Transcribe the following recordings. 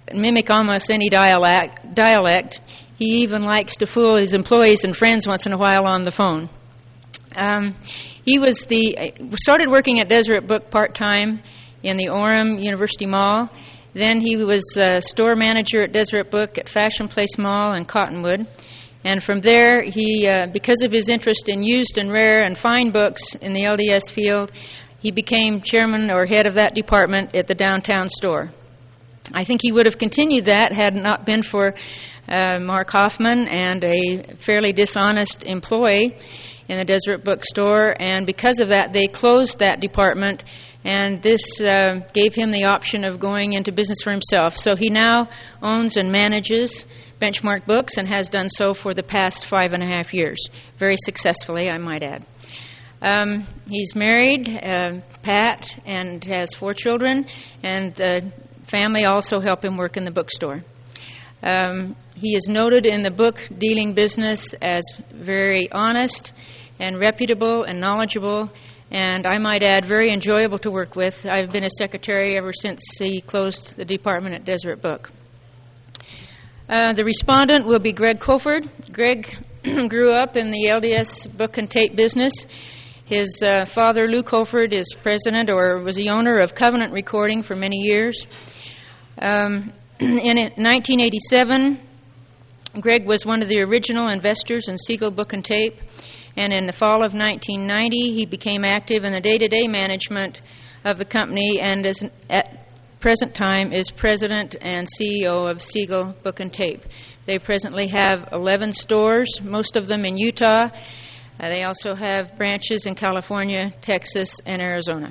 mimic almost any dialect. He even likes to fool his employees and friends once in a while on the phone. He started working at Deseret Book part-time in the Orem University Mall. Then he was store manager at Deseret Book at Fashion Place Mall in Cottonwood. And from there, he, because of his interest in used and rare and fine books in the LDS field, he became chairman or head of that department at the downtown store. I think he would have continued that had it not been for Mark Hoffman and a fairly dishonest employee in the Deseret Bookstore. And because of that, they closed that department, and this gave him the option of going into business for himself. So he now owns and manages Benchmark Books and has done so for the past 5.5 years, very successfully, I might add. He's married, Pat, and has 4 children, and the family also help him work in the bookstore. He is noted in the book dealing business as very honest and reputable and knowledgeable, and I might add, very enjoyable to work with. I've been a secretary ever since he closed the department at Deseret Book. The respondent will be Greg Colford. Greg grew up in the LDS book and tape business. His father, Lou Colford, is president or was the owner of Covenant Recording for many years. In 1987, Greg was one of the original investors in Siegel Book and Tape, and in the fall of 1990, he became active in the day-to-day management of the company and is at present time is president and CEO of Siegel Book and Tape. They presently have 11 stores, most of them in Utah. They also have branches in California, Texas, and Arizona.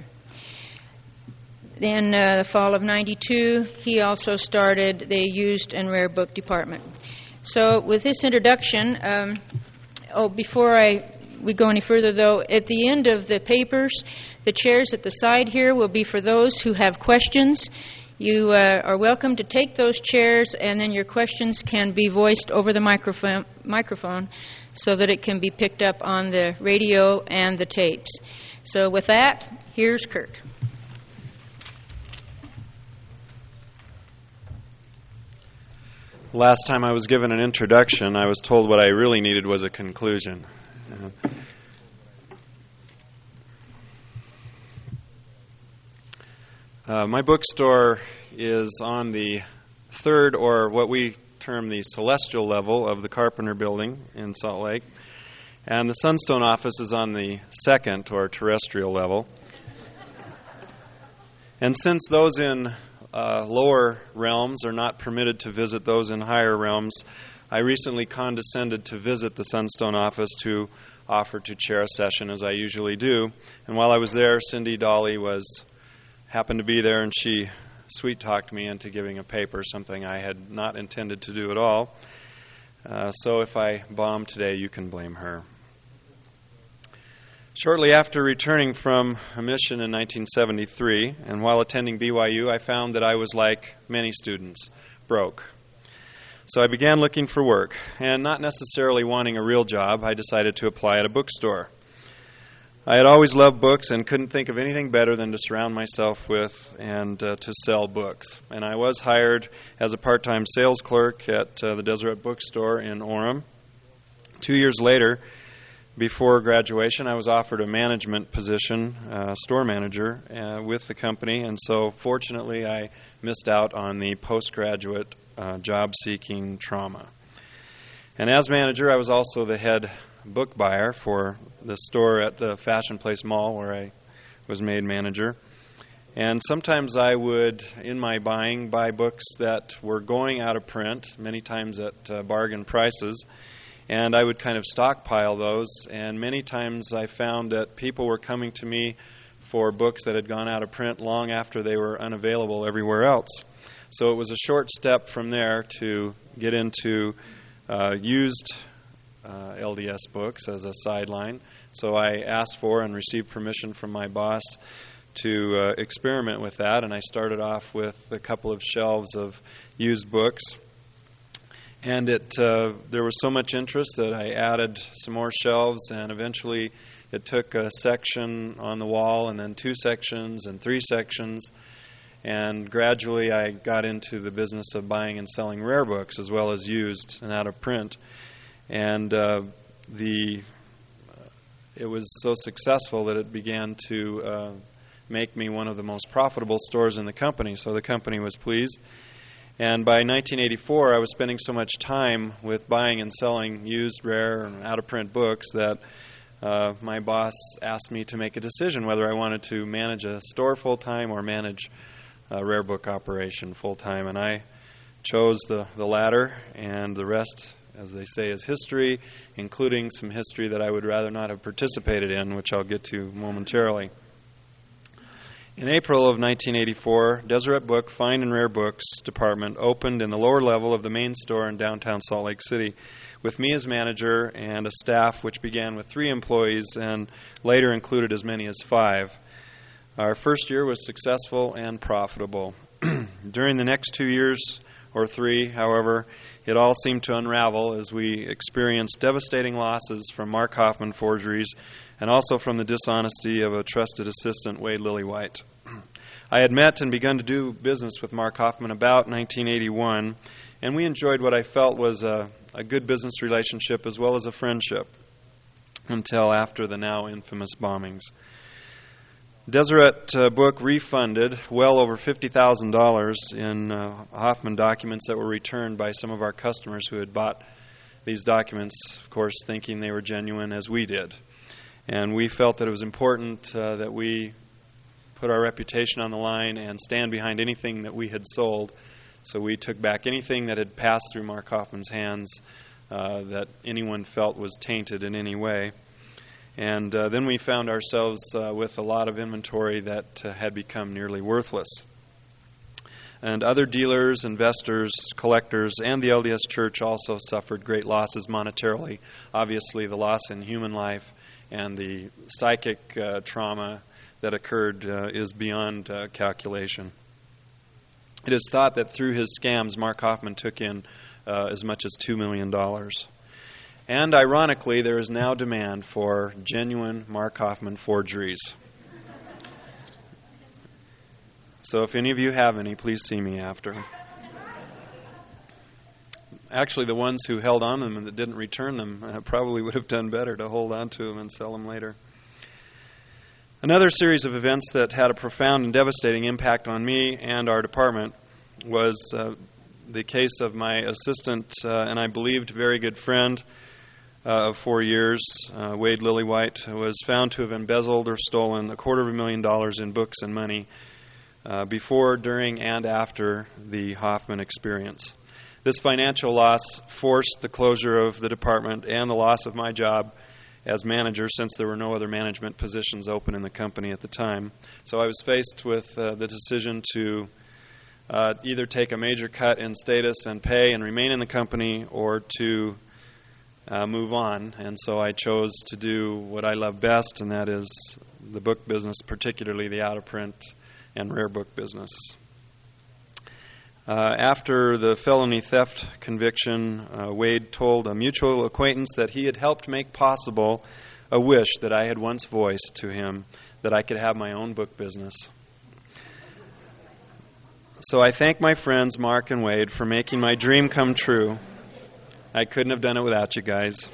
In the fall of '92, he also started the used and rare book department. So with this introduction, before we go any further, though, at the end of the papers, the chairs at the side here will be for those who have questions. You are welcome to take those chairs, and then your questions can be voiced over the microphone so that it can be picked up on the radio and the tapes. So with that, here's Kirk. Last time I was given an introduction, I was told what I really needed was a conclusion. My bookstore is on the 3rd, or what we term the celestial level of the Carpenter Building in Salt Lake, and the Sunstone office is on the 2nd, or terrestrial level. And since those in lower realms are not permitted to visit those in higher realms, I recently condescended to visit the Sunstone office to offer to chair a session, as I usually do. And while I was there, Cindy Dolly happened to be there, and she sweet-talked me into giving a paper, something I had not intended to do at all. So if I bomb today, you can blame her. Shortly after returning from a mission in 1973, and while attending BYU, I found that I was like many students, broke. So I began looking for work, and not necessarily wanting a real job, I decided to apply at a bookstore. I had always loved books and couldn't think of anything better than to surround myself with and to sell books. And I was hired as a part-time sales clerk at the Deseret Bookstore in Orem. 2 years later, before graduation, I was offered a management position, store manager, with the company. And so, fortunately, I missed out on the postgraduate job-seeking trauma. And as manager, I was also the head book buyer for the store at the Fashion Place Mall where I was made manager. And sometimes I would, in my buying, buy books that were going out of print, many times at bargain prices, and I would kind of stockpile those. And many times I found that people were coming to me for books that had gone out of print long after they were unavailable everywhere else. So it was a short step from there to get into used LDS books as a sideline. So I asked for and received permission from my boss to experiment with that, and I started off with a couple of shelves of used books. And there was so much interest that I added some more shelves, and eventually it took a section on the wall, and then 2 sections and 3 sections. And gradually I got into the business of buying and selling rare books as well as used and out of print. And it was so successful that it began to make me one of the most profitable stores in the company. So the company was pleased. And by 1984, I was spending so much time with buying and selling used, rare, and out-of-print books that my boss asked me to make a decision whether I wanted to manage a store full-time or manage a rare book operation full-time. And I chose the latter, and the rest, as they say, is history, including some history that I would rather not have participated in, which I'll get to momentarily. In April of 1984, Deseret Book Fine and Rare Books Department opened in the lower level of the main store in downtown Salt Lake City, with me as manager and a staff which began with 3 employees and later included as many as 5. Our first year was successful and profitable. During the next 2 years or 3, however, it all seemed to unravel as we experienced devastating losses from Mark Hofmann forgeries and also from the dishonesty of a trusted assistant, Wade Lillywhite. I had met and begun to do business with Mark Hofmann about 1981, and we enjoyed what I felt was a good business relationship as well as a friendship until after the now infamous bombings. Deseret Book refunded well over $50,000 in Hofmann documents that were returned by some of our customers who had bought these documents, of course, thinking they were genuine as we did. And we felt that it was important that we put our reputation on the line and stand behind anything that we had sold. So we took back anything that had passed through Mark Hofmann's hands that anyone felt was tainted in any way. And then we found ourselves with a lot of inventory that had become nearly worthless. And other dealers, investors, collectors, and the LDS Church also suffered great losses monetarily. Obviously, the loss in human life and the psychic trauma that occurred is beyond calculation. It is thought that through his scams, Mark Hofmann took in as much as $2 million. And ironically, there is now demand for genuine Mark Hofmann forgeries. So if any of you have any, please see me after. Actually, the ones who held on to them and that didn't return them probably would have done better to hold on to them and sell them later. Another series of events that had a profound and devastating impact on me and our department was the case of my assistant and I believed very good friend of 4 years, Wade Lillywhite, who was found to have embezzled or stolen $250,000 in books and money before, during, and after the Hofmann experience. This financial loss forced the closure of the department and the loss of my job as manager, since there were no other management positions open in the company at the time. So I was faced with the decision to either take a major cut in status and pay and remain in the company, or to move on. And so I chose to do what I love best, and that is the book business, particularly the out-of-print and rare book business. After the felony theft conviction, Wade told a mutual acquaintance that he had helped make possible a wish that I had once voiced to him, that I could have my own book business. So I thank my friends Mark and Wade for making my dream come true. I couldn't have done it without you guys.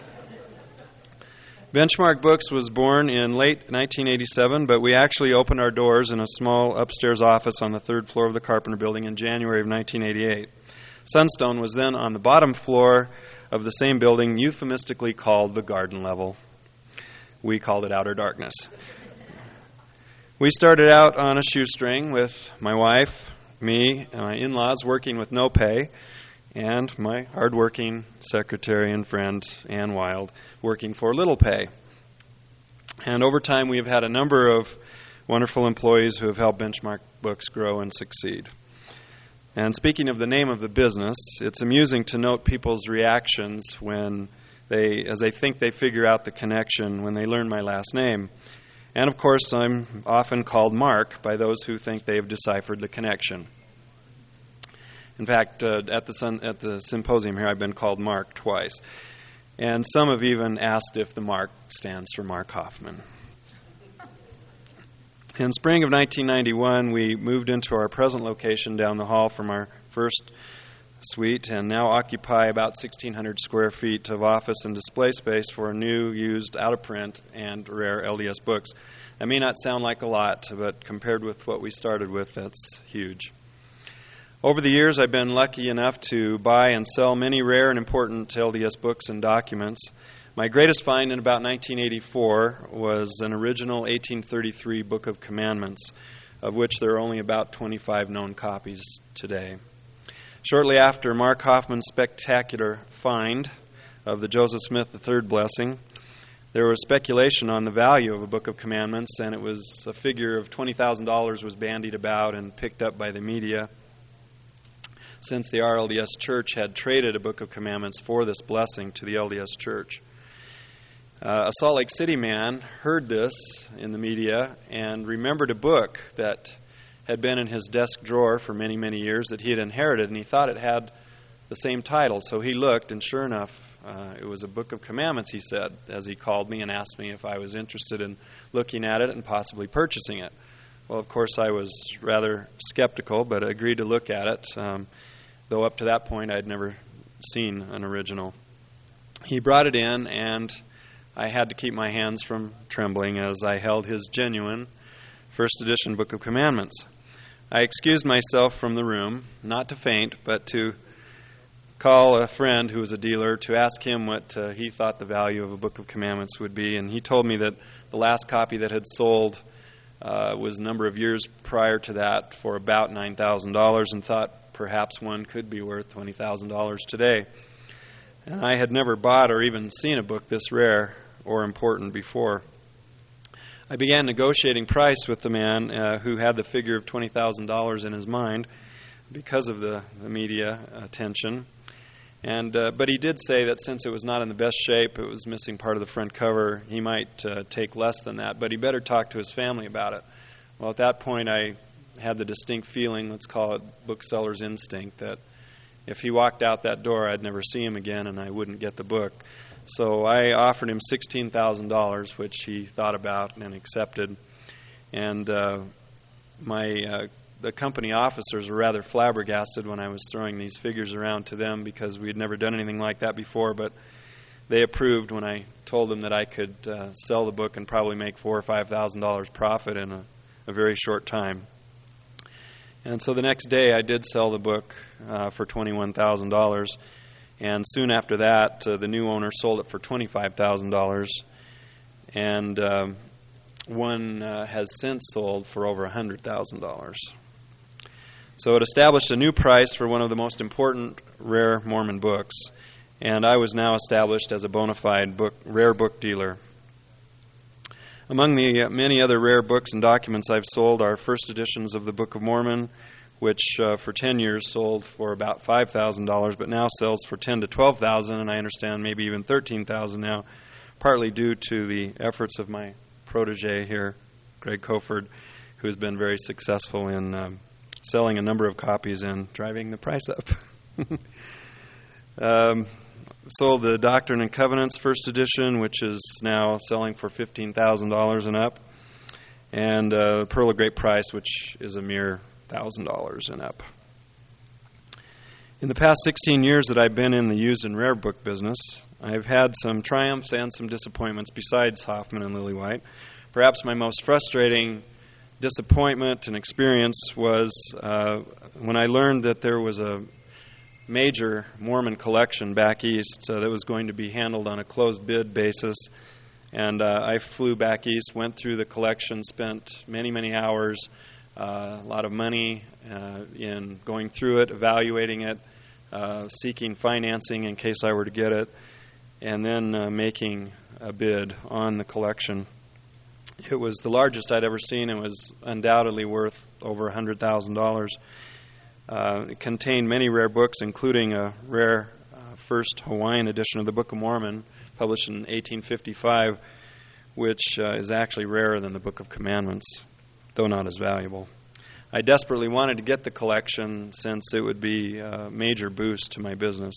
Benchmark Books was born in late 1987, but we actually opened our doors in a small upstairs office on the 3rd floor of the Carpenter Building in January of 1988. Sunstone was then on the bottom floor of the same building, euphemistically called the garden level. We called it Outer Darkness. We started out on a shoestring with my wife, me, and my in-laws working with no pay, and my hardworking secretary and friend, Ann Wild, working for little pay. And over time, we have had a number of wonderful employees who have helped Benchmark Books grow and succeed. And speaking of the name of the business, it's amusing to note people's reactions when as they think they figure out the connection when they learn my last name. And of course, I'm often called Mark by those who think they've deciphered the connection. In fact, at the symposium here, I've been called Mark twice. And some have even asked if the Mark stands for Mark Hofmann. In spring of 1991, we moved into our present location down the hall from our first suite and now occupy about 1,600 square feet of office and display space for new, used, out-of-print, and rare LDS books. That may not sound like a lot, but compared with what we started with, that's huge. Over the years, I've been lucky enough to buy and sell many rare and important LDS books and documents. My greatest find in about 1984 was an original 1833 Book of Commandments, of which there are only about 25 known copies today. Shortly after Mark Hoffman's spectacular find of the Joseph Smith III blessing, there was speculation on the value of a Book of Commandments, and it was a figure of $20,000 was bandied about and picked up by the media, since the RLDS Church had traded a Book of Commandments for this blessing to the LDS Church. A Salt Lake City man heard this in the media and remembered a book that had been in his desk drawer for many, many years that he had inherited, and he thought it had the same title. So he looked, and sure enough, it was a Book of Commandments, he said, as he called me and asked me if I was interested in looking at it and possibly purchasing it. Well, of course, I was rather skeptical, but agreed to look at it, though up to that point I had never seen an original. He brought it in, and I had to keep my hands from trembling as I held his genuine first edition Book of Commandments. I excused myself from the room, not to faint, but to call a friend who was a dealer to ask him what he thought the value of a Book of Commandments would be. And he told me that the last copy that had sold was a number of years prior to that for about $9,000, and thought perhaps one could be worth $20,000 today. And I had never bought or even seen a book this rare or important before. I began negotiating price with the man who had the figure of $20,000 in his mind because of the media attention. But he did say that since it was not in the best shape, it was missing part of the front cover, he might take less than that, but he better talk to his family about it. Well, at that point, I had the distinct feeling, let's call it bookseller's instinct, that if he walked out that door, I'd never see him again and I wouldn't get the book. So I offered him $16,000, which he thought about and accepted. And the company officers were rather flabbergasted when I was throwing these figures around to them because we had never done anything like that before, but they approved when I told them that I could sell the book and probably make $4,000 or $5,000 profit in a very short time. And so the next day I did sell the book for $21,000. And soon after that, the new owner sold it for $25,000, and one has since sold for over $100,000. So it established a new price for one of the most important rare Mormon books, and I was now established as a bona fide rare book dealer. Among the many other rare books and documents I've sold are first editions of the Book of Mormon, which for 10 years sold for about $5,000, but now sells for $10,000 to $12,000, and I understand maybe even $13,000 now, partly due to the efforts of my protege here, Greg Koford, who has been very successful in selling a number of copies and driving the price up. Sold the Doctrine and Covenants first edition, which is now selling for $15,000 and up, and Pearl of Great Price, which is a mere $1,000 and up. In the past 16 years that I've been in the used and rare book business, I've had some triumphs and some disappointments besides Hoffman and Lillywhite. Perhaps my most frustrating disappointment and experience was when I learned that there was a major Mormon collection back east that was going to be handled on a closed bid basis. And I flew back east, went through the collection, spent many, many hours, a lot of money in going through it, evaluating it, seeking financing in case I were to get it, and then making a bid on the collection. It was the largest I'd ever seen. It was undoubtedly worth over $100,000. It contained many rare books, including a rare first Hawaiian edition of the Book of Mormon, published in 1855, which is actually rarer than the Book of Commandments, though not as valuable. I desperately wanted to get the collection since it would be a major boost to my business.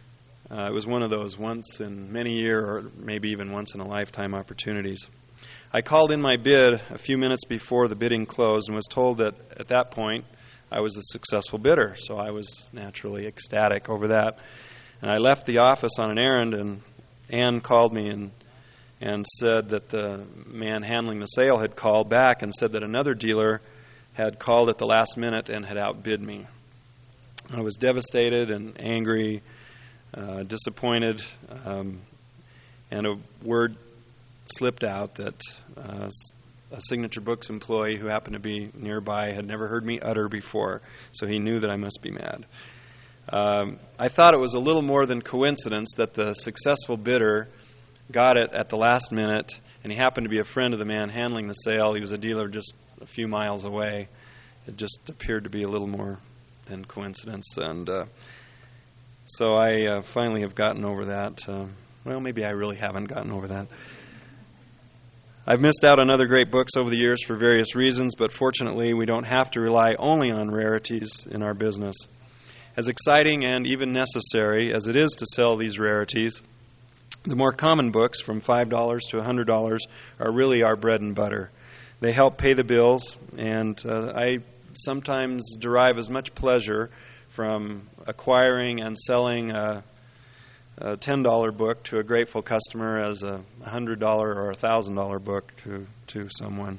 It was one of those once in many year or maybe even once in a lifetime opportunities. I called in my bid a few minutes before the bidding closed and was told that at that point I was a successful bidder, so I was naturally ecstatic over that. And I left the office on an errand, and Ann called me and said that the man handling the sale had called back and said that another dealer had called at the last minute and had outbid me. I was devastated and angry, disappointed, and a word slipped out that a Signature Books employee who happened to be nearby had never heard me utter before, so he knew that I must be mad. I thought it was a little more than coincidence that the successful bidder got it at the last minute, and he happened to be a friend of the man handling the sale. He was a dealer just a few miles away. It just appeared to be a little more than coincidence, and so I finally have gotten over that. Well, maybe I really haven't gotten over that. I've missed out on other great books over the years for various reasons, but fortunately we don't have to rely only on rarities in our business. As exciting and even necessary as it is to sell these rarities, the more common books, from $5 to $100, are really our bread and butter. They help pay the bills, and I sometimes derive as much pleasure from acquiring and selling a $10 book to a grateful customer as a $100 or a $1,000 book to someone.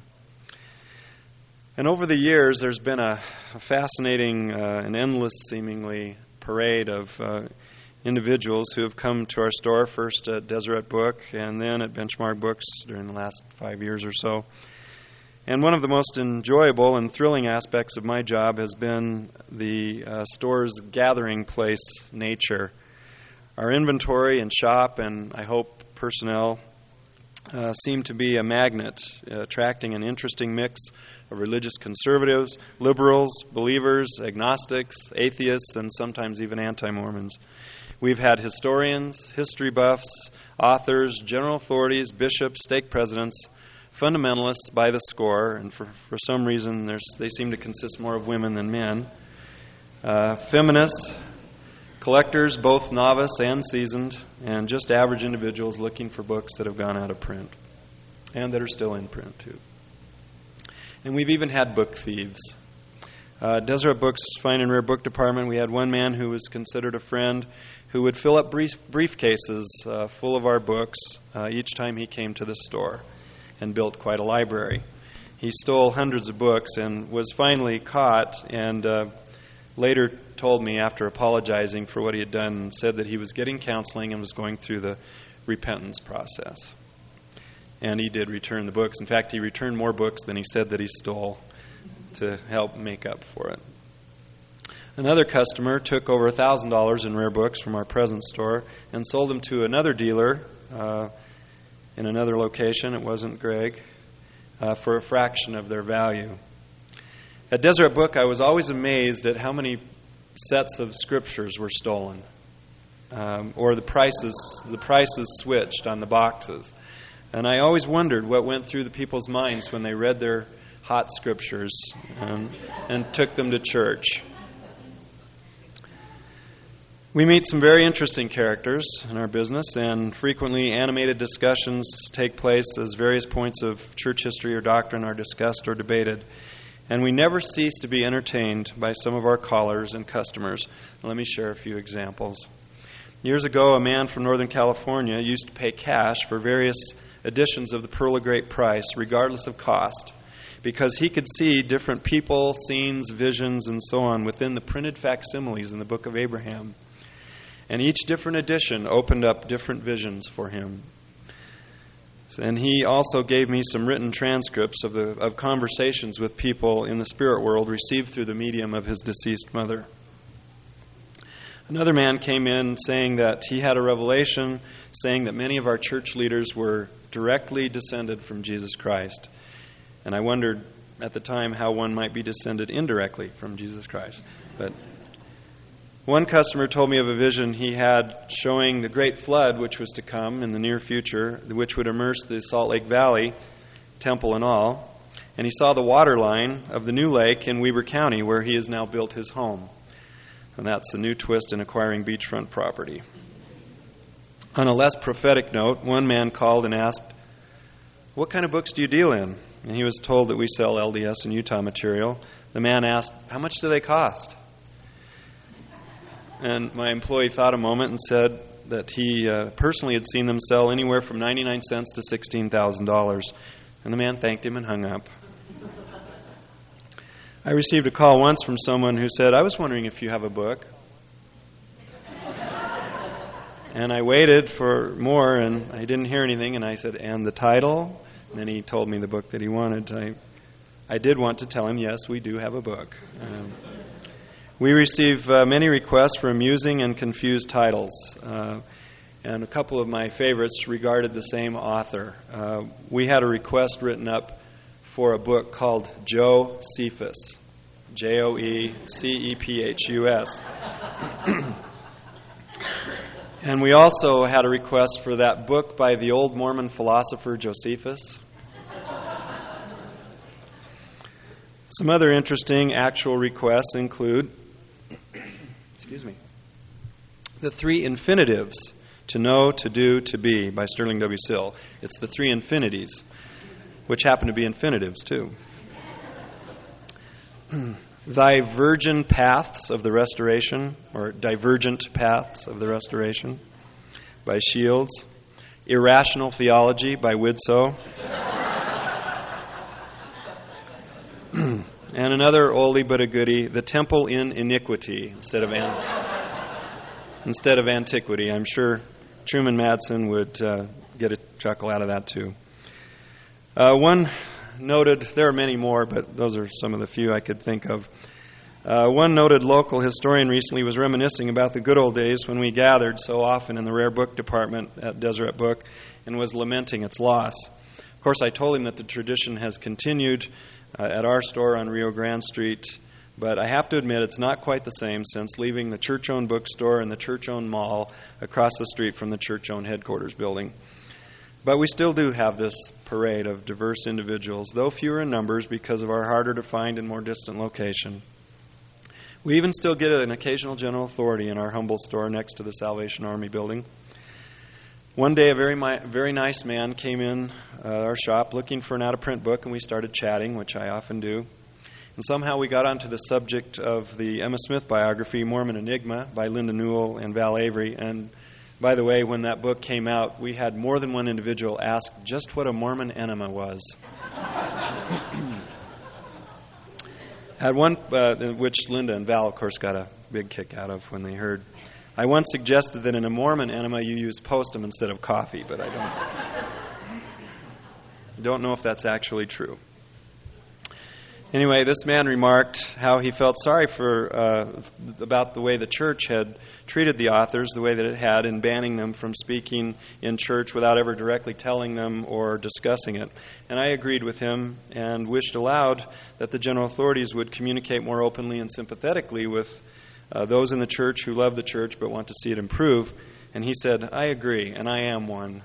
And over the years, there's been a fascinating and endless, seemingly, parade of individuals who have come to our store, first at Deseret Book and then at Benchmark Books during the last 5 years or so. And one of the most enjoyable and thrilling aspects of my job has been the store's gathering place nature. Our inventory and shop, and I hope personnel, seem to be a magnet, attracting an interesting mix of religious conservatives, liberals, believers, agnostics, atheists, and sometimes even anti-Mormons. We've had historians, history buffs, authors, general authorities, bishops, stake presidents, fundamentalists by the score, and for some reason they seem to consist more of women than men, feminists, collectors, both novice and seasoned, and just average individuals looking for books that have gone out of print and that are still in print, too. And we've even had book thieves. Deseret Books' Fine and Rare Book Department, we had one man who was considered a friend who would fill up briefcases full of our books each time he came to the store, and built quite a library. He stole hundreds of books and was finally caught, and later told me, after apologizing for what he had done, said that he was getting counseling and was going through the repentance process. And he did return the books. In fact, he returned more books than he said that he stole to help make up for it. Another customer took over $1,000 in rare books from our present store and sold them to another dealer in another location. It wasn't Greg, for a fraction of their value. At Deseret Book, I was always amazed at how many sets of scriptures were stolen, or the prices switched on the boxes. And I always wondered what went through the people's minds when they read their hot scriptures and took them to church. We meet some very interesting characters in our business, and frequently animated discussions take place as various points of church history or doctrine are discussed or debated. And we never cease to be entertained by some of our callers and customers. Let me share a few examples. Years ago, a man from Northern California used to pay cash for various editions of the Pearl of Great Price, regardless of cost, because he could see different people, scenes, visions, and so on within the printed facsimiles in the Book of Abraham. And each different edition opened up different visions for him. And he also gave me some written transcripts of conversations with people in the spirit world received through the medium of his deceased mother. Another man came in saying that he had a revelation saying that many of our church leaders were directly descended from Jesus Christ. And I wondered at the time how one might be descended indirectly from Jesus Christ. But one customer told me of a vision he had showing the great flood which was to come in the near future, which would immerse the Salt Lake Valley, temple and all. And he saw the water line of the new lake in Weber County, where he has now built his home. And that's a new twist in acquiring beachfront property. On a less prophetic note, one man called and asked, "What kind of books do you deal in?" And he was told that we sell LDS and Utah material. The man asked, "How much do they cost?" And my employee thought a moment and said that he personally had seen them sell anywhere from 99 cents to $16,000. And the man thanked him and hung up. I received a call once from someone who said, "I was wondering if you have a book." And I waited for more, and I didn't hear anything, and I said, "And the title?" And then he told me the book that he wanted. I did want to tell him, yes, we do have a book. We receive many requests for amusing and confused titles, and a couple of my favorites regarded the same author. We had a request written up for a book called Josephus, Joecephus. And we also had a request for that book by the old Mormon philosopher Josephus. Some other interesting actual requests include The Three Infinitives, to know, to do, to be, by Sterling W. Sill. It's the three infinities, which happen to be infinitives, too. Thy Virgin Paths of the Restoration, or Divergent Paths of the Restoration, by Shields. Irrational Theology, by Widsoe. And another oldie but a goodie, The Temple in Iniquity, instead of Antiquity. I'm sure Truman Madsen would get a chuckle out of that, too. One noted, there are many more, but those are some of the few I could think of. One noted local historian recently was reminiscing about the good old days when we gathered so often in the rare book department at Deseret Book and was lamenting its loss. Of course, I told him that the tradition has continued at our store on Rio Grande Street, but I have to admit it's not quite the same since leaving the church-owned bookstore and the church-owned mall across the street from the church-owned headquarters building. But we still do have this parade of diverse individuals, though fewer in numbers because of our harder-to-find and more distant location. We even still get an occasional general authority in our humble store next to the Salvation Army building. One day, a very nice man came in our shop looking for an out-of-print book, and we started chatting, which I often do. And somehow we got onto the subject of the Emma Smith biography, Mormon Enigma, by Linda Newell and Val Avery. And by the way, when that book came out, we had more than one individual ask just what a Mormon enema was. At one, which Linda and Val, of course, got a big kick out of when they heard. I once suggested that in a Mormon enema you use postum instead of coffee, but I don't know if that's actually true. Anyway, this man remarked how he felt sorry about the way the church had treated the authors, the way that it had, in banning them from speaking in church without ever directly telling them or discussing it. And I agreed with him and wished aloud that the general authorities would communicate more openly and sympathetically with those in the church who love the church but want to see it improve. And he said, "I agree, and I am one."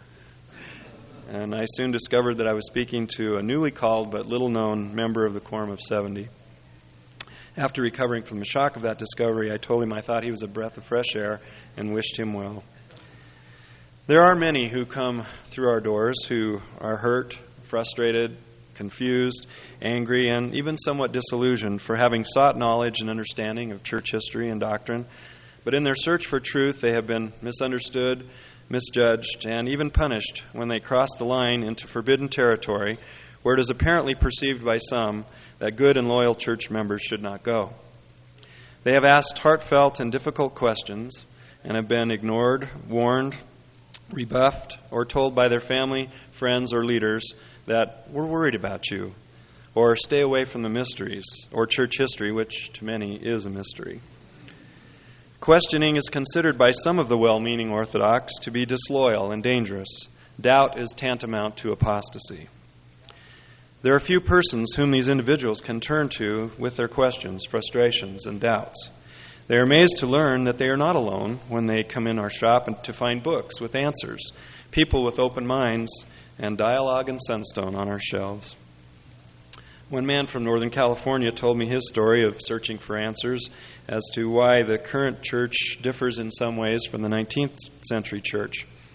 And I soon discovered that I was speaking to a newly called but little-known member of the Quorum of 70. After recovering from the shock of that discovery, I told him I thought he was a breath of fresh air and wished him well. There are many who come through our doors who are hurt, frustrated, confused, angry, and even somewhat disillusioned for having sought knowledge and understanding of church history and doctrine. But in their search for truth, they have been misunderstood, misjudged, and even punished when they cross the line into forbidden territory where it is apparently perceived by some that good and loyal church members should not go. They have asked heartfelt and difficult questions and have been ignored, warned, rebuffed, or told by their family, friends, or leaders that we're worried about you, or stay away from the mysteries, or church history, which to many is a mystery. Questioning is considered by some of the well-meaning Orthodox to be disloyal and dangerous. Doubt is tantamount to apostasy. There are few persons whom these individuals can turn to with their questions, frustrations, and doubts. They are amazed to learn that they are not alone when they come in our shop and to find books with answers, people with open minds, and dialogue and sunstone on our shelves. One man from Northern California told me his story of searching for answers as to why the current church differs in some ways from the 19th century church.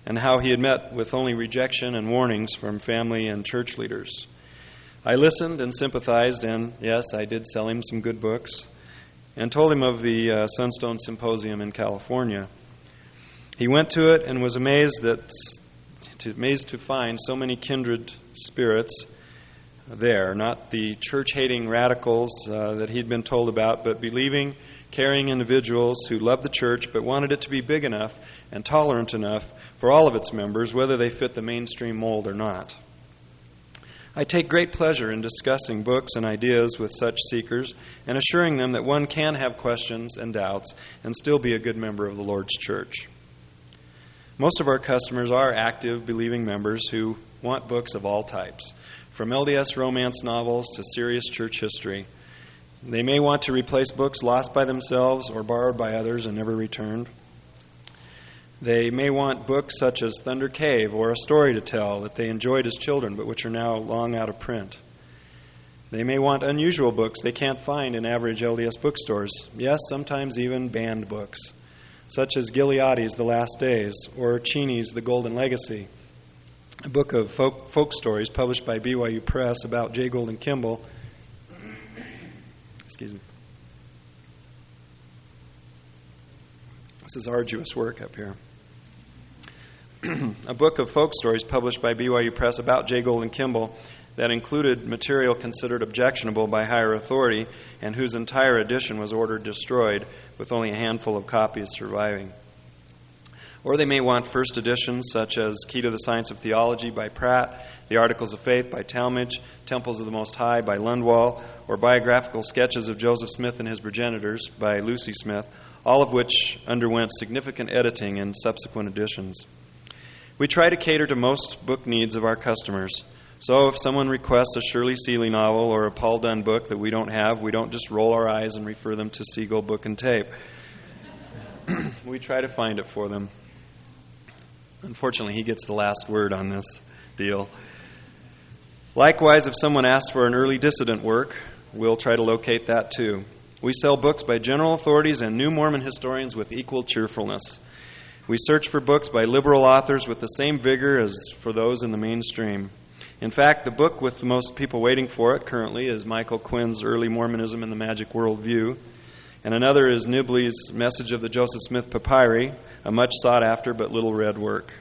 and how he had met with only rejection and warnings from family and church leaders. I listened and sympathized, and yes, I did sell him some good books, and told him of the Sunstone Symposium in California. He went to it and was amazed to find so many kindred spirits there, not the church-hating radicals that he'd been told about, but believing, caring individuals who loved the church but wanted it to be big enough and tolerant enough for all of its members, whether they fit the mainstream mold or not. I take great pleasure in discussing books and ideas with such seekers and assuring them that one can have questions and doubts and still be a good member of the Lord's church. Most of our customers are active, believing members who want books of all types, from LDS romance novels to serious church history. They may want to replace books lost by themselves or borrowed by others and never returned. They may want books such as Thunder Cave or A Story to Tell that they enjoyed as children but which are now long out of print. They may want unusual books they can't find in average LDS bookstores. Yes, sometimes even banned books, such as Gileadi's The Last Days or Cheney's The Golden Legacy, a book of folk stories published by BYU Press about J. Golden Kimball. Excuse me. This is arduous work up here. A book of folk stories published by BYU Press about J. Golden Kimball that included material considered objectionable by higher authority and whose entire edition was ordered destroyed with only a handful of copies surviving. Or they may want first editions such as Key to the Science of Theology by Pratt, The Articles of Faith by Talmage, Temples of the Most High by Lundwall, or biographical sketches of Joseph Smith and his progenitors by Lucy Smith, all of which underwent significant editing in subsequent editions. We try to cater to most book needs of our customers. So if someone requests a Shirley Seeley novel or a Paul Dunn book that we don't have, we don't just roll our eyes and refer them to Siegel Book and Tape. We try to find it for them. Unfortunately, he gets the last word on this deal. Likewise, if someone asks for an early dissident work, we'll try to locate that too. We sell books by general authorities and new Mormon historians with equal cheerfulness. We search for books by liberal authors with the same vigor as for those in the mainstream. In fact, the book with the most people waiting for it currently is Michael Quinn's Early Mormonism and the Magic Worldview, and another is Nibley's Message of the Joseph Smith Papyri, a much sought-after but little-read work.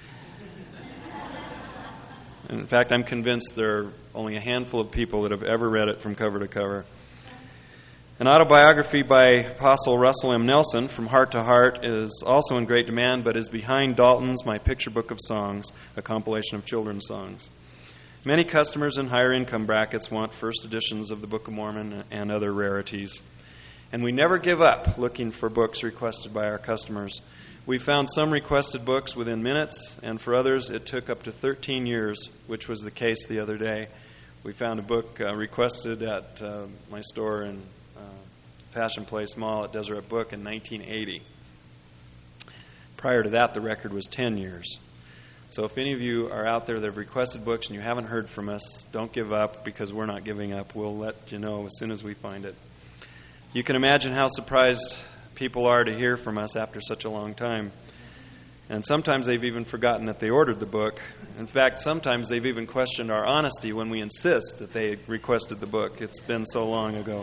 In fact, I'm convinced there are only a handful of people that have ever read it from cover to cover. An autobiography by Apostle Russell M. Nelson, From Heart to Heart, is also in great demand, but is behind Dalton's My Picture Book of Songs, a compilation of children's songs. Many customers in higher income brackets want first editions of the Book of Mormon and other rarities. And we never give up looking for books requested by our customers. We found some requested books within minutes, and for others it took up to 13 years, which was the case the other day. We found a book requested at my store in Passion Place Mall at Deseret Book in 1980. Prior to that, the record was 10 years. So if any of you are out there that have requested books and you haven't heard from us, don't give up, because we're not giving up. We'll let you know as soon as we find it. You can imagine how surprised people are to hear from us after such a long time. And sometimes they've even forgotten that they ordered the book. In fact, sometimes they've even questioned our honesty when we insist that they requested the book. It's been so long ago.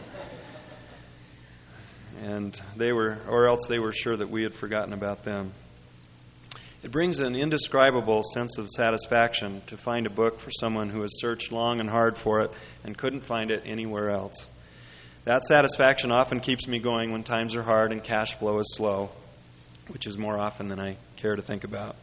And they were sure that we had forgotten about them. It brings an indescribable sense of satisfaction to find a book for someone who has searched long and hard for it and couldn't find it anywhere else. That satisfaction often keeps me going when times are hard and cash flow is slow, which is more often than I care to think about.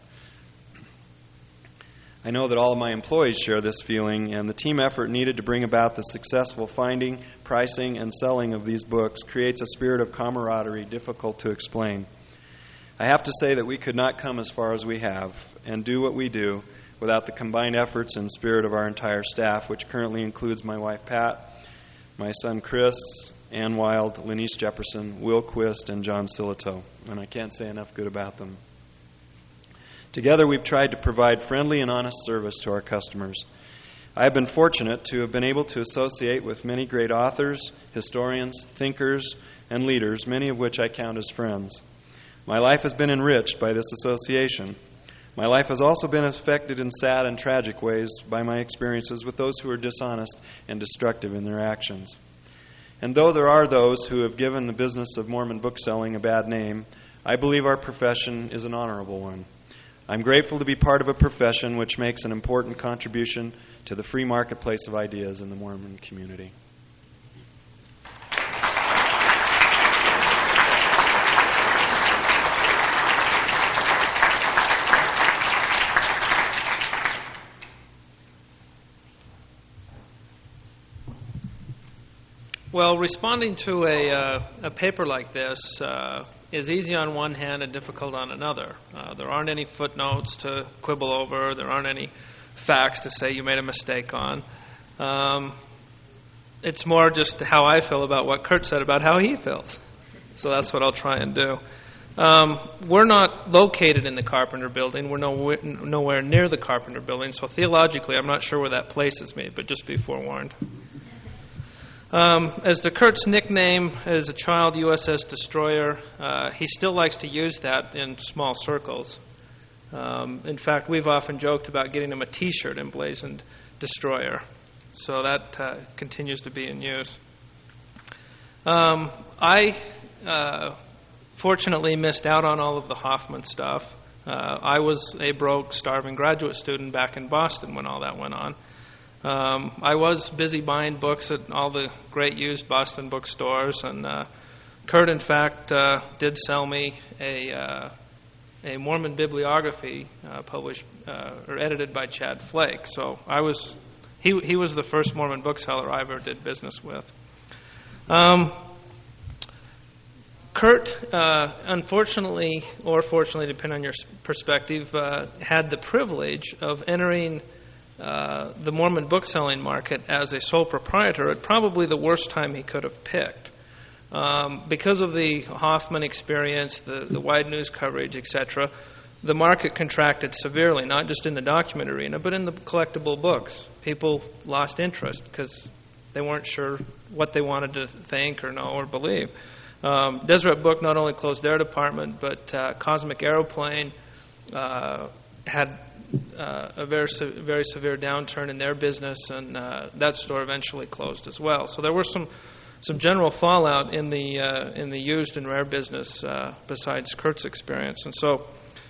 I know that all of my employees share this feeling, and the team effort needed to bring about the successful finding, pricing, and selling of these books creates a spirit of camaraderie difficult to explain. I have to say that we could not come as far as we have and do what we do without the combined efforts and spirit of our entire staff, which currently includes my wife Pat, my son Chris, Ann Wild, Lenice Jefferson, Will Quist, and John Silito. And I can't say enough good about them. Together, we've tried to provide friendly and honest service to our customers. I have been fortunate to have been able to associate with many great authors, historians, thinkers, and leaders, many of which I count as friends. My life has been enriched by this association. My life has also been affected in sad and tragic ways by my experiences with those who are dishonest and destructive in their actions. And though there are those who have given the business of Mormon bookselling a bad name, I believe our profession is an honorable one. I'm grateful to be part of a profession which makes an important contribution to the free marketplace of ideas in the Mormon community. Well, responding to a paper like this is easy on one hand and difficult on another. There aren't any footnotes to quibble over. There aren't any facts to say you made a mistake on. It's more just how I feel about what Kurt said about how he feels. So that's what I'll try and do. We're not located in the Carpenter Building. We're nowhere near the Carpenter Building. So theologically, I'm not sure where that places me, but just be forewarned. As to Kurt's nickname as a child, USS Destroyer, he still likes to use that in small circles. In fact, we've often joked about getting him a T-shirt emblazoned Destroyer. So that continues to be in use. I fortunately missed out on all of the Hoffman stuff. I was a broke, starving graduate student back in Boston when all that went on. I was busy buying books at all the great used Boston bookstores, and Kurt, in fact, did sell me a Mormon bibliography published or edited by Chad Flake. So he was the first Mormon bookseller I ever did business with. Kurt, unfortunately, or fortunately, depending on your perspective, had the privilege of entering the Mormon bookselling market as a sole proprietor at probably the worst time he could have picked. Because of the Hoffman experience, the wide news coverage, etc., the market contracted severely, not just in the document arena, but in the collectible books. People lost interest because they weren't sure what they wanted to think or know or believe. Deseret Book not only closed their department, but Cosmic Aeroplane had a very severe downturn in their business, and that store eventually closed as well. So there were some general fallout in the used and rare business besides Kurt's experience, and so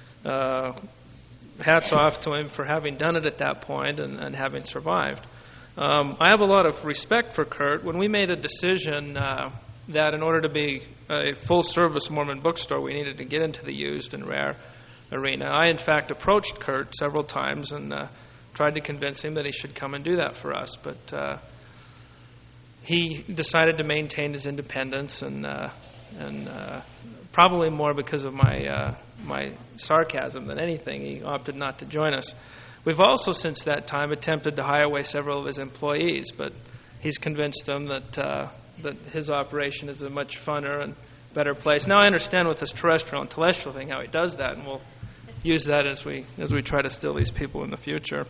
hats off to him for having done it at that point and having survived. I have a lot of respect for Kurt. When we made a decision that in order to be a full-service Mormon bookstore, we needed to get into the used and rare arena. I, in fact, approached Kurt several times and tried to convince him that he should come and do that for us. But he decided to maintain his independence, and probably more because of my sarcasm than anything, he opted not to join us. We've also, since that time, attempted to hire away several of his employees, but he's convinced them that his operation is a much funner and better place. Now I understand with this terrestrial and telestial thing how he does that, and we'll use that as we try to still these people in the future.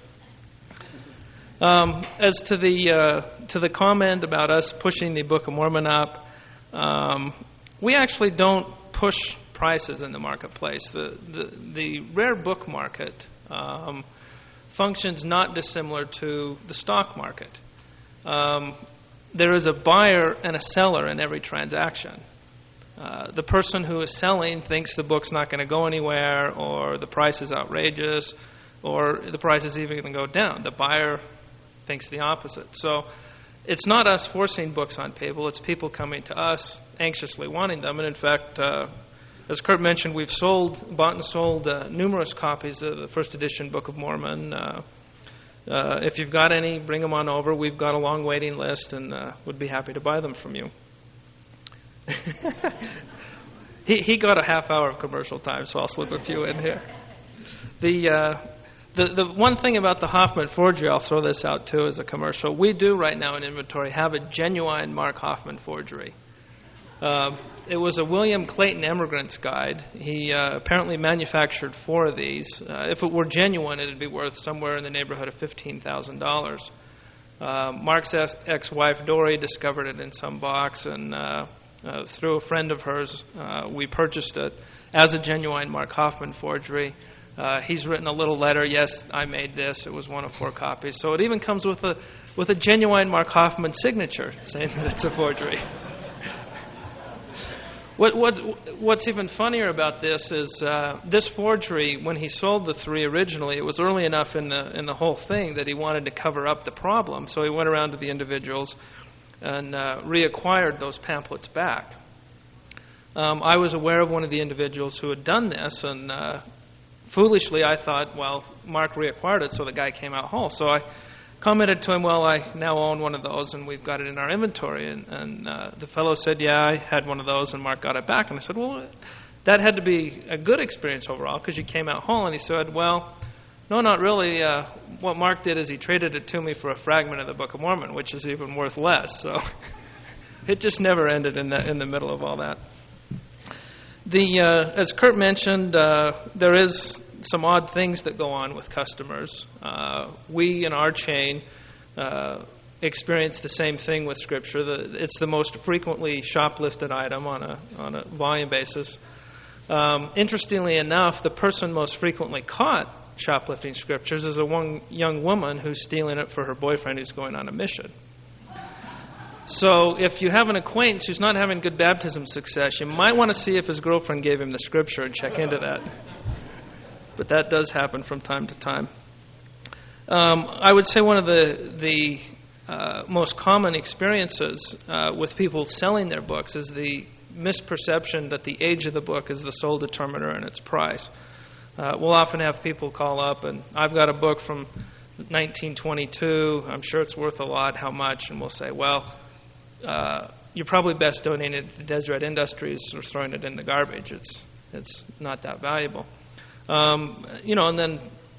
As to the comment about us pushing the Book of Mormon up, we actually don't push prices in the marketplace. The rare book market functions not dissimilar to the stock market. There is a buyer and a seller in every transaction. The person who is selling thinks the book's not going to go anywhere, or the price is outrageous, or the price is even going to go down. The buyer thinks the opposite. So it's not us forcing books on people. It's people coming to us anxiously wanting them. And in fact, as Kurt mentioned, we've bought and sold numerous copies of the first edition Book of Mormon. If you've got any, bring them on over. We've got a long waiting list, and would be happy to buy them from you. He got a half hour of commercial time, so I'll slip a few in here. The one thing about the Hoffman forgery, I'll throw this out too as a commercial. We do right now in inventory have a genuine Mark Hoffman forgery. It was a William Clayton Emigrant's Guide. He apparently manufactured 4 of these. If it were genuine, it would be worth somewhere in the neighborhood of $15,000. Mark's ex-wife, Dory, discovered it in some box, and through a friend of hers, we purchased it as a genuine Mark Hoffman forgery. He's written a little letter. Yes, I made this. It was one of 4 copies. So it even comes with a genuine Mark Hoffman signature saying that it's a forgery. What's even funnier about this is this forgery, when he sold the 3 originally, it was early enough in the whole thing that he wanted to cover up the problem. So he went around to the individuals and reacquired those pamphlets back. I was aware of one of the individuals who had done this, and foolishly I thought, well, Mark reacquired it, so the guy came out whole. So I commented to him, well, I now own one of those, and we've got it in our inventory. And the fellow said, yeah, I had one of those, and Mark got it back. And I said, well, that had to be a good experience overall, because you came out whole. And he said, well, no, not really. What Mark did is he traded it to me for a fragment of the Book of Mormon, which is even worth less. So it just never ended in the middle of all that. As Kurt mentioned, there is some odd things that go on with customers. We in our chain experience the same thing with Scripture. It's the most frequently shoplifted item on a volume basis. Interestingly enough, the person most frequently caught shoplifting Scriptures is a young woman who's stealing it for her boyfriend who's going on a mission. So if you have an acquaintance who's not having good baptism success, you might want to see if his girlfriend gave him the Scripture and check into that. But that does happen from time to time. I would say one of the most common experiences with people selling their books is the misperception that the age of the book is the sole determiner in its price. We'll often have people call up, and I've got a book from 1922. I'm sure it's worth a lot. How much? And we'll say, well, you're probably best donating it to Deseret Industries or throwing it in the garbage. It's not that valuable. And then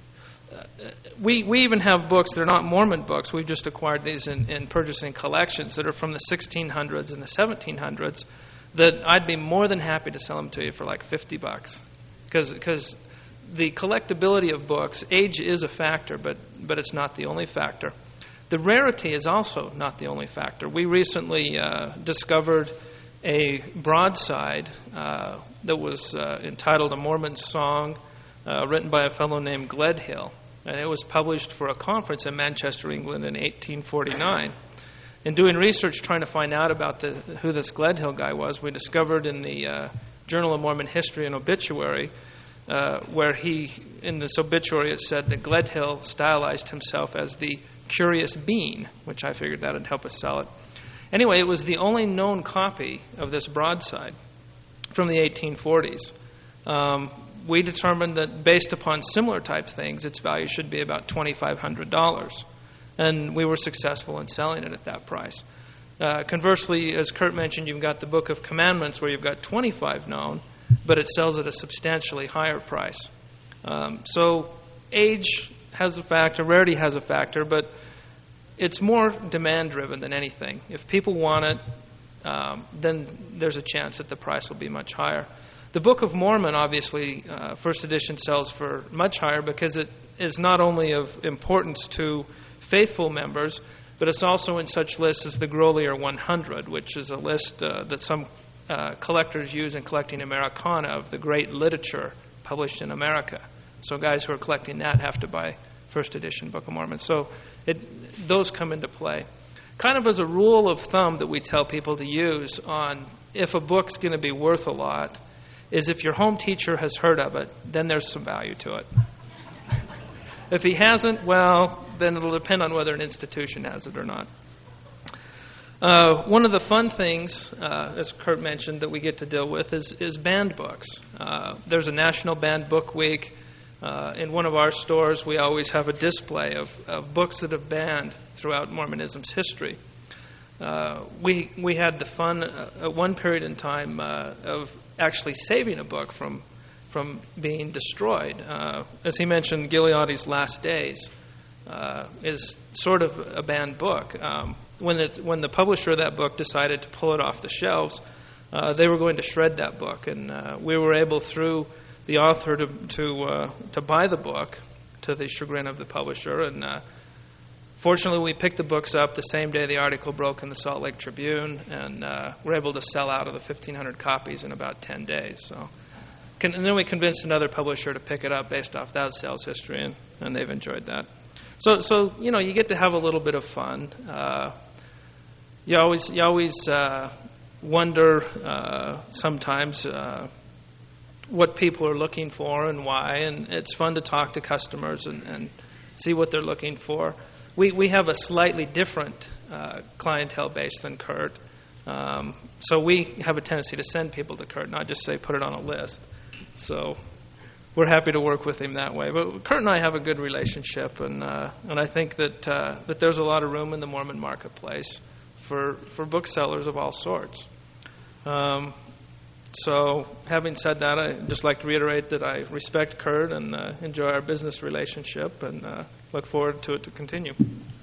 we even have books. They're not Mormon books. We've just acquired these in purchasing collections that are from the 1600s and the 1700s that I'd be more than happy to sell them to you for like $50. Because the collectability of books, age is a factor, but it's not the only factor. The rarity is also not the only factor. We recently discovered a broadside that was entitled A Mormon's Song, written by a fellow named Gledhill. And it was published for a conference in Manchester, England in 1849. In doing research trying to find out about who this Gledhill guy was, we discovered in the Journal of Mormon History an obituary where in this obituary it said that Gledhill stylized himself as the Curious Bean, which I figured that would help us sell it. Anyway, it was the only known copy of this broadside from the 1840s. We determined that based upon similar type things, its value should be about $2,500. And we were successful in selling it at that price. Conversely, as Kurt mentioned, you've got the Book of Commandments where you've got 25 known, but it sells at a substantially higher price. So age has a factor, rarity has a factor, but it's more demand-driven than anything. If people want it, then there's a chance that the price will be much higher. The Book of Mormon, obviously, first edition sells for much higher because it is not only of importance to faithful members, but it's also in such lists as the Grolier 100, which is a list that some collectors use in collecting Americana of the great literature published in America. So guys who are collecting that have to buy first edition Book of Mormon. So those come into play. Kind of as a rule of thumb that we tell people to use on if a book's going to be worth a lot is if your home teacher has heard of it, then there's some value to it. If he hasn't, well, then it'll depend on whether an institution has it or not. One of the fun things, as Kurt mentioned, that we get to deal with is banned books. There's a National Banned Book Week. In one of our stores, we always have a display of books that have banned throughout Mormonism's history. We had the fun at one period in time of actually saving a book from being destroyed. As he mentioned, Gileadi's Last Days is sort of a banned book. When the publisher of that book decided to pull it off the shelves, they were going to shred that book, and we were able through the author to buy the book to the chagrin of the publisher. And fortunately, we picked the books up the same day the article broke in the Salt Lake Tribune, and were able to sell out of the 1,500 copies in about 10 days. So and then we convinced another publisher to pick it up based off that sales history, and they've enjoyed that. So you get to have a little bit of fun. You always wonder sometimes what people are looking for and why, and it's fun to talk to customers and see what they're looking for. We have a slightly different clientele base than Kurt, so we have a tendency to send people to Kurt, not just say put it on a list. So we're happy to work with him that way. But Kurt and I have a good relationship, and I think that there's a lot of room in the Mormon marketplace for booksellers of all sorts. So having said that, I'd just like to reiterate that I respect Kurt and enjoy our business relationship, and look forward to it to continue.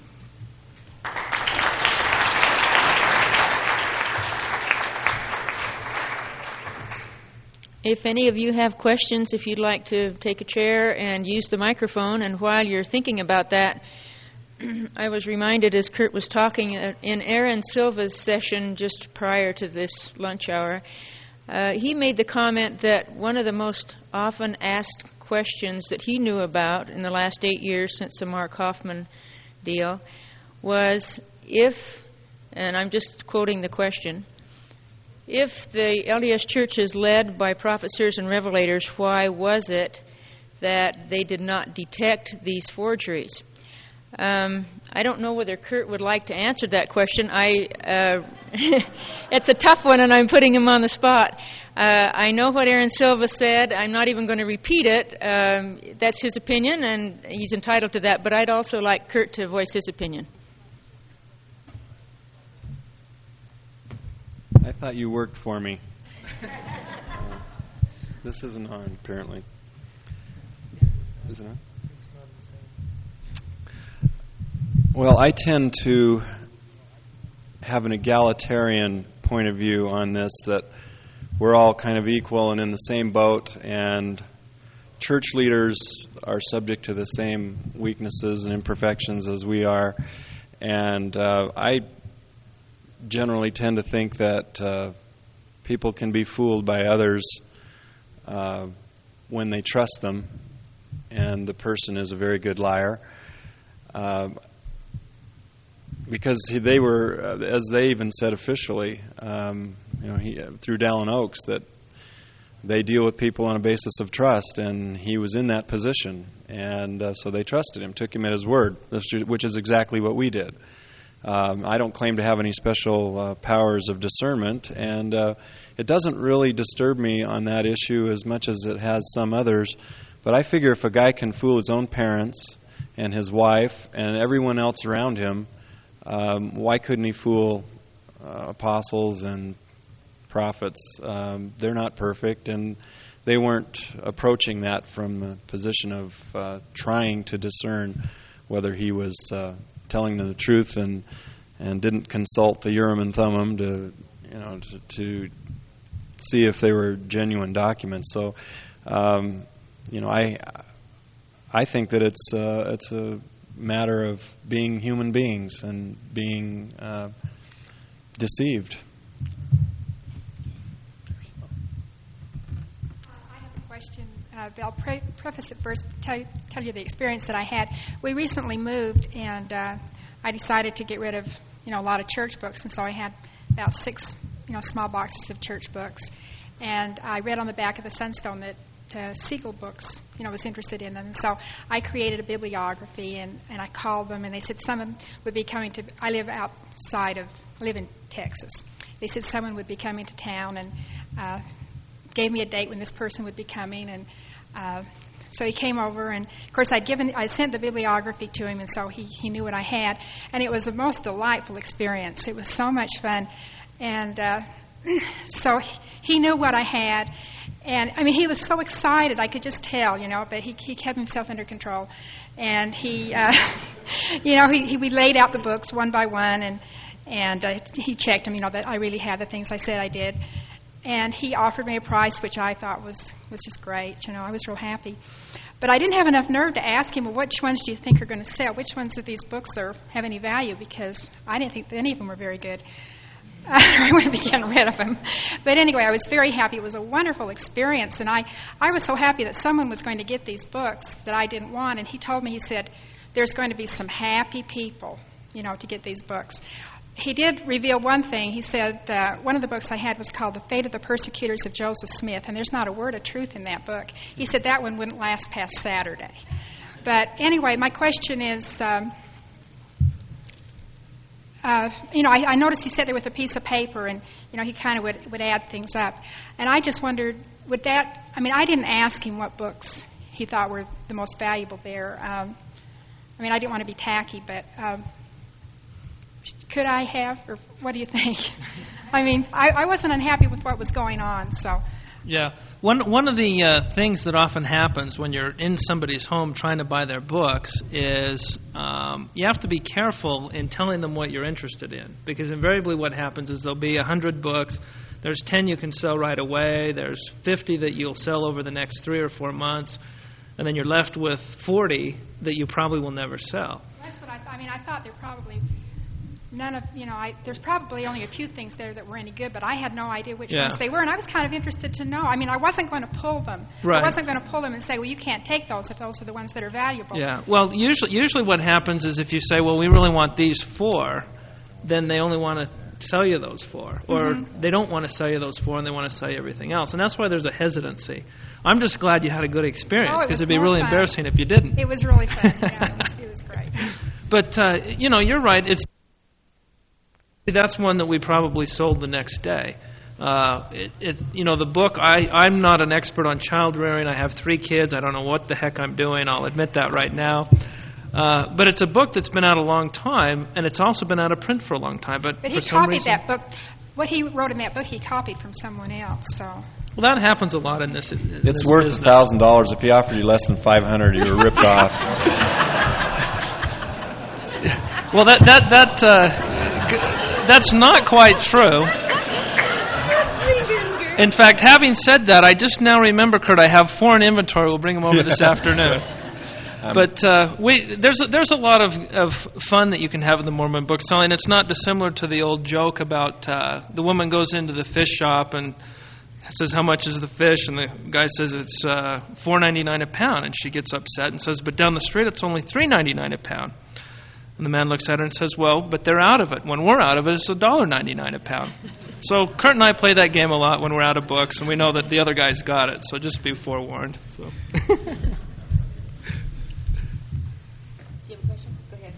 If any of you have questions, if you'd like to take a chair and use the microphone, and while you're thinking about that, I was reminded as Kurt was talking in Aaron Silva's session just prior to this lunch hour, he made the comment that one of the most often asked questions that he knew about in the last 8 years since the Mark Hoffman deal was if, and I'm just quoting the question, if the LDS Church is led by prophets, seers, and revelators, why was it that they did not detect these forgeries? I don't know whether Kurt would like to answer that question. It's a tough one, and I'm putting him on the spot. I know what Aaron Silva said. I'm not even going to repeat it. That's his opinion, and he's entitled to that. But I'd also like Kurt to voice his opinion. I thought you worked for me. This isn't on, apparently. Is it on? Well, I tend to have an egalitarian point of view on this, that we're all kind of equal and in the same boat, and church leaders are subject to the same weaknesses and imperfections as we are. And I generally tend to think that people can be fooled by others when they trust them, and the person is a very good liar. Because they were, as they even said officially, through Dallin Oaks, that they deal with people on a basis of trust, and he was in that position, and so they trusted him, took him at his word, which is exactly what we did. I don't claim to have any special powers of discernment, and it doesn't really disturb me on that issue as much as it has some others, but I figure if a guy can fool his own parents and his wife and everyone else around him, why couldn't he fool apostles and prophets? They're not perfect, and they weren't approaching that from a position of trying to discern whether he was telling them the truth, and didn't consult the Urim and Thummim to see if they were genuine documents. So, I think that it's a matter of being human beings and being deceived. I have a question. I'll preface it first, tell you the experience that I had. We recently moved, and I decided to get rid of a lot of church books, and so I had about 6 small boxes of church books. And I read on the back of the Sunstone that Siegel Books, was interested in them. And so I created a bibliography, and I called them, and they said someone would be coming to, I live in Texas. They said someone would be coming to town, and gave me a date when this person would be coming, and so he came over, and of course I sent the bibliography to him, and so he knew what I had, and it was the most delightful experience. It was so much fun, and so he knew what I had. And, he was so excited, I could just tell, but he kept himself under control. And he laid out the books one by one, and he checked them, that I really had the things I said I did. And he offered me a price, which I thought was just great. I was real happy. But I didn't have enough nerve to ask him, well, which ones do you think are going to sell? Which ones of these books have any value? Because I didn't think any of them were very good. I wouldn't be getting rid of him. But anyway, I was very happy. It was a wonderful experience, and I was so happy that someone was going to get these books that I didn't want. And he told me, he said, there's going to be some happy people, to get these books. He did reveal one thing. He said one of the books I had was called The Fate of the Persecutors of Joseph Smith, and there's not a word of truth in that book. He said that one wouldn't last past Saturday. But anyway, my question is... I noticed he sat there with a piece of paper, and he kind of would add things up, and I just wondered, I didn't ask him what books he thought were the most valuable there. I didn't want to be tacky, but could I have, or what do you think? I wasn't unhappy with what was going on, so. Yeah. One of the things that often happens when you're in somebody's home trying to buy their books is you have to be careful in telling them what you're interested in, because invariably what happens is there'll be 100 books. There's 10 you can sell right away. There's 50 that you'll sell over the next 3 or 4 months, and then you're left with 40 that you probably will never sell. That's what I thought there probably... None of, there's probably only a few things there that were any good, but I had no idea which ones they were, and I was kind of interested to know. I wasn't going to pull them. Right. I wasn't going to pull them and say, well, you can't take those if those are the ones that are valuable. Yeah. Well, usually what happens is if you say, well, we really want these 4, then they only want to sell you those 4. Or they don't want to sell you those 4, and they want to sell you everything else. And that's why there's a hesitancy. I'm just glad you had a good experience, because it'd be really embarrassing if you didn't. It was really fun. Yeah, it was great. But, you're right. That's one that we probably sold the next day. The book, I'm not an expert on child rearing. I have 3 kids. I don't know what the heck I'm doing. I'll admit that right now. But it's a book that's been out a long time, and it's also been out of print for a long time. But he copied that book. What he wrote in that book, he copied from someone else. So. Well, that happens a lot in this. It's worth $1,000. If he offered you less than $500, you were ripped off. Well, that's not quite true. In fact, having said that, I just now remember, Kurt, I have 4 in inventory. We'll bring them over this afternoon. But there's a lot of fun that you can have in the Mormon book selling. It's not dissimilar to the old joke about the woman goes into the fish shop and says, how much is the fish? And the guy says it's $4.99 a pound. And she gets upset and says, but down the street it's only $3.99 a pound. And the man looks at her and says, well, but they're out of it. When we're out of it, it's $1.99 a pound. So Kurt and I play that game a lot when we're out of books, and we know that the other guy's got it. So just be forewarned. So. Do you have a question? Go ahead.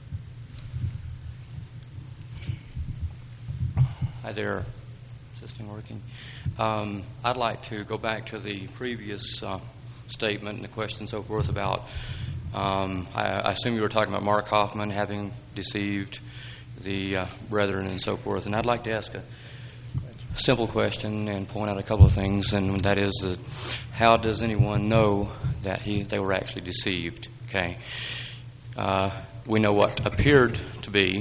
Hi there. Is this thing working? I'd like to go back to the previous statement and the question and so forth about I assume you were talking about Mark Hoffman having deceived the brethren and so forth. And I'd like to ask a simple question and point out a couple of things, and that is how does anyone know that they were actually deceived? Okay, we know what appeared to be,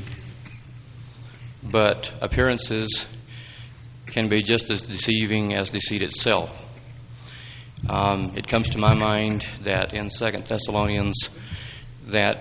but appearances can be just as deceiving as deceit itself. It comes to my mind that in 2 Thessalonians that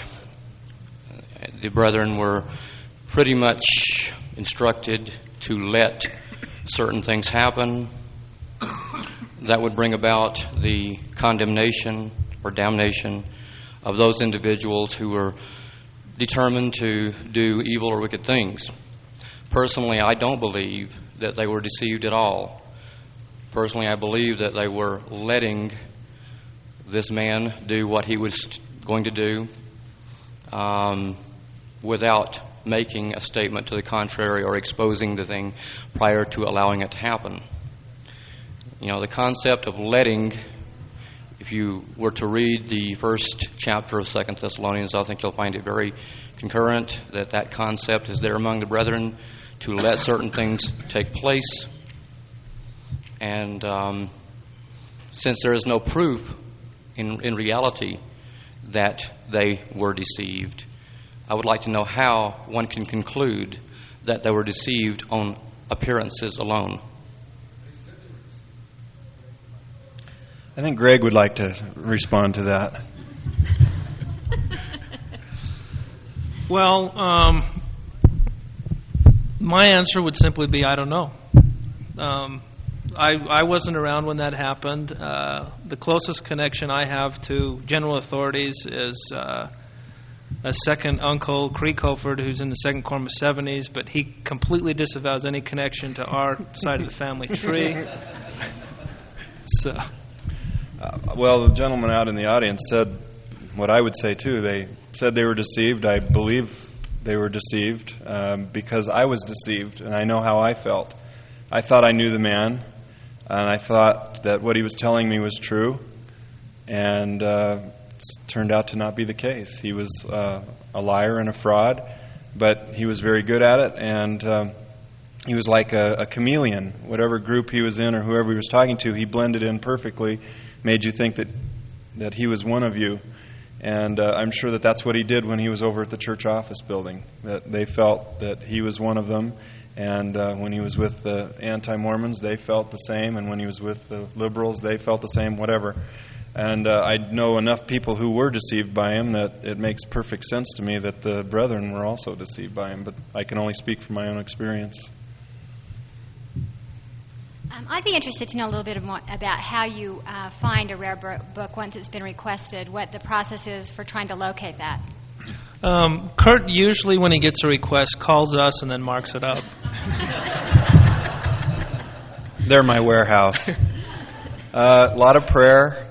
the brethren were pretty much instructed to let certain things happen that would bring about the condemnation or damnation of those individuals who were determined to do evil or wicked things. Personally, I don't believe that they were deceived at all. Personally, I believe that they were letting this man do what he was going to do without making a statement to the contrary or exposing the thing prior to allowing it to happen. The concept of letting, if you were to read the first chapter of 2 Thessalonians, I think you'll find it very concurrent that concept is there among the brethren to let certain things take place. And since there is no proof in reality that they were deceived, I would like to know how one can conclude that they were deceived on appearances alone. I think Greg would like to respond to that. Well, My answer would simply be, I don't know. I wasn't around when that happened. The closest connection I have to general authorities is a second uncle, Creek Holford, who's in the Second Quorum of 70s, but he completely disavows any connection to our side of the family tree. So, well, the gentleman out in the audience said what I would say too. They said they were deceived. I believe they were deceived because I was deceived, and I know how I felt. I thought I knew the man, and I thought that what he was telling me was true, and it's turned out to not be the case. He was a liar and a fraud, but he was very good at it, and he was like a chameleon. Whatever group he was in or whoever he was talking to, he blended in perfectly, made you think that he was one of you. And I'm sure that that's what he did when he was over at the church office building, that they felt that he was one of them. And when he was with the anti-Mormons, they felt the same. And when he was with the liberals, they felt the same, whatever. And I know enough people who were deceived by him that it makes perfect sense to me that the brethren were also deceived by him. But I can only speak from my own experience. I'd be interested to know a little bit more about how you find a rare book once it's been requested, what the process is for trying to locate that. Kurt usually, when he gets a request, calls us and then marks it up. They're my warehouse. A lot of prayer.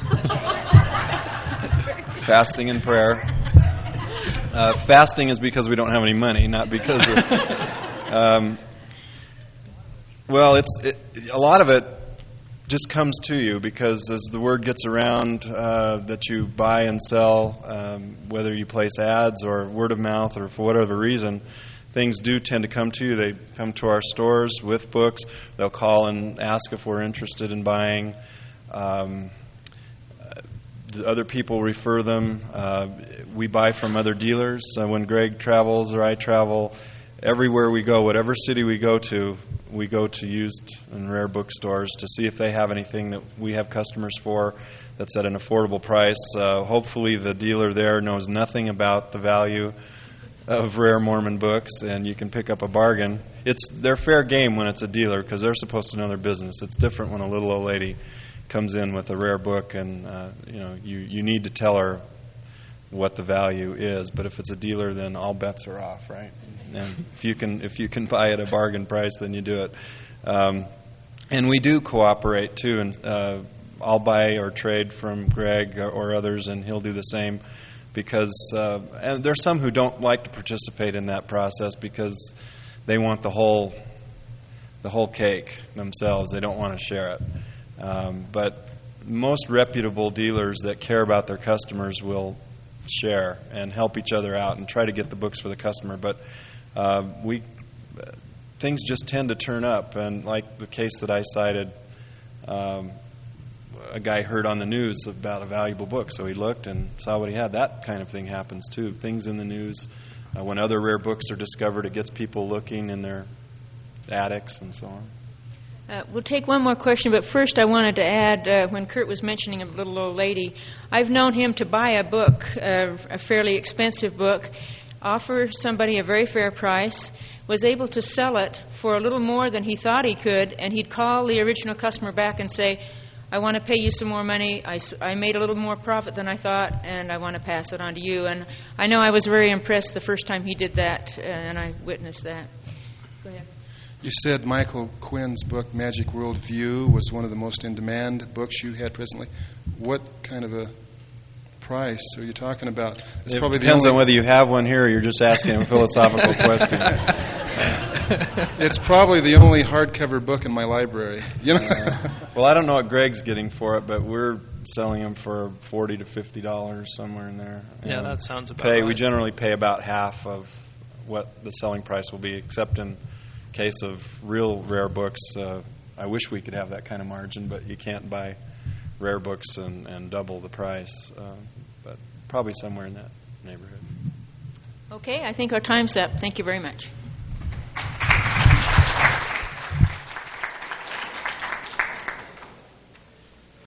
Fasting and prayer. Fasting is because we don't have any money, not because of... Well, a lot of it just comes to you because as the word gets around that you buy and sell, whether you place ads or word of mouth or for whatever reason, things do tend to come to you. They come to our stores with books. They'll call and ask if we're interested in buying. The other people refer them. We buy from other dealers. When Greg travels or I travel, everywhere we go, whatever city we go to used and rare bookstores to see if they have anything that we have customers for that's at an affordable price. Hopefully the dealer there knows nothing about the value of rare Mormon books, and you can pick up a bargain. They're fair game when it's a dealer because they're supposed to know their business. It's different when a little old lady comes in with a rare book, and you need to tell her what the value is. But if it's a dealer, then all bets are off, right? And if you can buy at a bargain price, then you do it. And we do cooperate too. And I'll buy or trade from Greg or others, and he'll do the same. Because and there's some who don't like to participate in that process because they want the whole cake themselves. They don't want to share it. But most reputable dealers that care about their customers will share and help each other out and try to get the books for the customer. But things just tend to turn up, and like the case that I cited, a guy heard on the news about a valuable book, so he looked and saw what he had. That kind of thing happens too. Things in the news, when other rare books are discovered, it gets people looking in their attics and so on. We'll take one more question, but first I wanted to add, when Kurt was mentioning a little old lady, I've known him to buy a book, a fairly expensive book, offer somebody a very fair price, was able to sell it for a little more than he thought he could, and he'd call the original customer back and say, I want to pay you some more money, I made a little more profit than I thought, and I want to pass it on to you. And I know I was very impressed the first time he did that, and I witnessed that. Go ahead. You said Michael Quinn's book, Magic World View, was one of the most in-demand books you had presently. What kind of a price are you talking about? It depends on whether you have one here or you're just asking a philosophical question. It's probably the only hardcover book in my library. Well, I don't know what Greg's getting for it, but we're selling them for $40 to $50 somewhere in there. Yeah, that sounds about right. We generally pay about half of what the selling price will be, except in case of real rare books. I wish we could have that kind of margin, but you can't buy rare books and double the price. But probably somewhere in that neighborhood. Okay, I think our time's up. Thank you very much.